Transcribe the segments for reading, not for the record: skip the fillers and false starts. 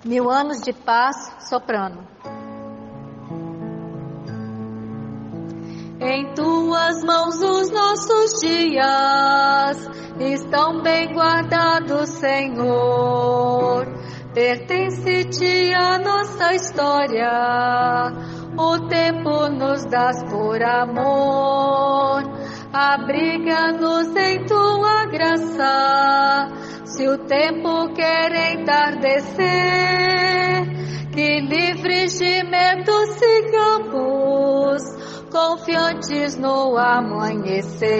1000 anos de paz, soprano. Em tuas mãos os nossos dias estão bem guardados, Senhor. Pertence-te a nossa história, o tempo nos dás por amor. Abriga-nos em tua graça, se o tempo quer entardecer, que livres de medo sigamos, confiantes no amanhecer.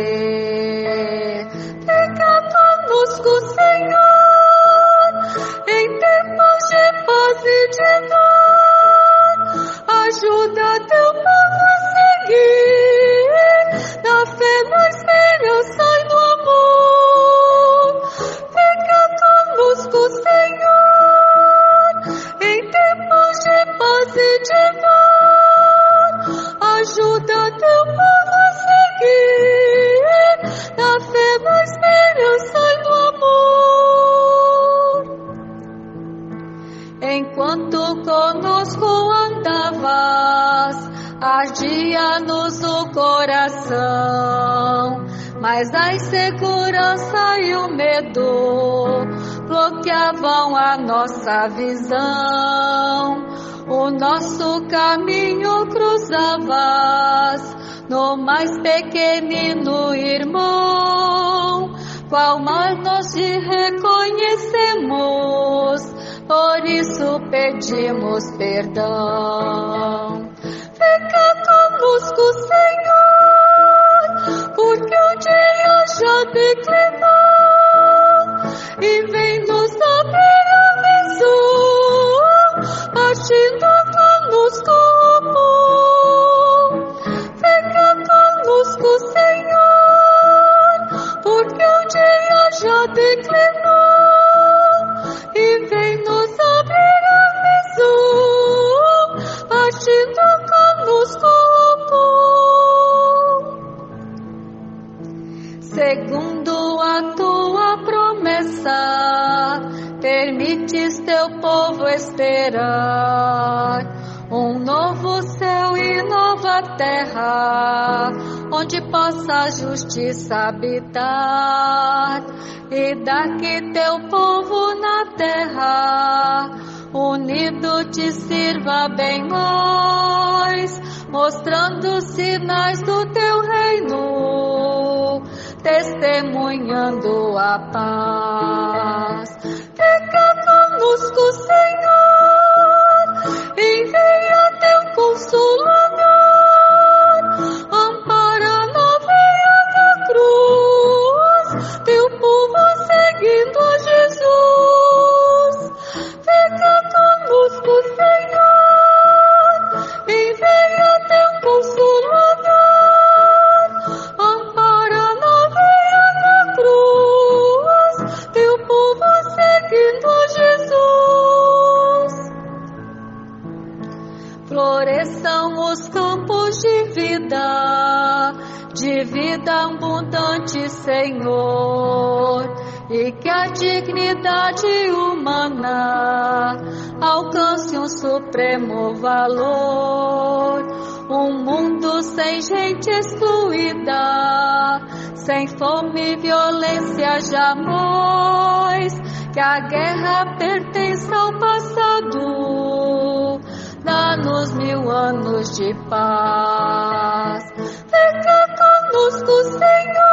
Fica conosco, Senhor, em tempos de paz e de dor. Ajuda teu povo a seguir, na fé, na esperança e no amor. Fica conosco, Senhor, em tempos de paz e de dor. Ajuda teu povo a seguir, na fé, na esperança e no amor. Enquanto conosco andavas, ardia-nos o coração, mas a insegurança e o medo bloqueavam a nossa visão. O nosso caminho cruzavas no mais pequenino irmão, qual mais nós te reconhecemos, por isso pedimos perdão. Fica conosco, Senhor, porque o dia já declinou, e vem nos abrir a visão, partindo conosco o amor. Fica conosco, Senhor, porque o dia já declinou, e vem nos abrir a visão, partindo conosco o amor. Segundo a tua promessa, permites teu povo esperar um novo céu e nova terra, onde possa a justiça habitar, e daqui teu povo na terra, unido te sirva bem mais, mostrando sinais do teu reino, testemunhando a paz. Fica conosco, Senhor, envia teu consolador, ampara na veia da cruz, teu povo seguindo a Jesus. Fica conosco, Senhor, envia teu consolador, ampara na veia da cruz, teu povo seguindo a Jesus. Floresçam os campos de vida abundante, Senhor, e que a dignidade humana alcance um supremo valor. Um mundo sem gente excluída, sem fome e violência jamais, que a guerra pertença ao passado, dá-nos 1000 anos de paz. Fica conosco, Senhor,